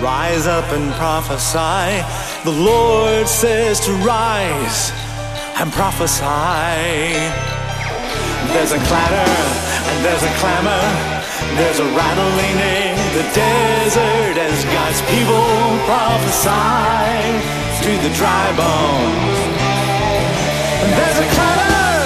Rise up and prophesy. The Lord says to rise and prophesy. There's a clatter and there's a clamor. There's a rattling in the desert as God's people prophesy to the dry bones. There's a clatter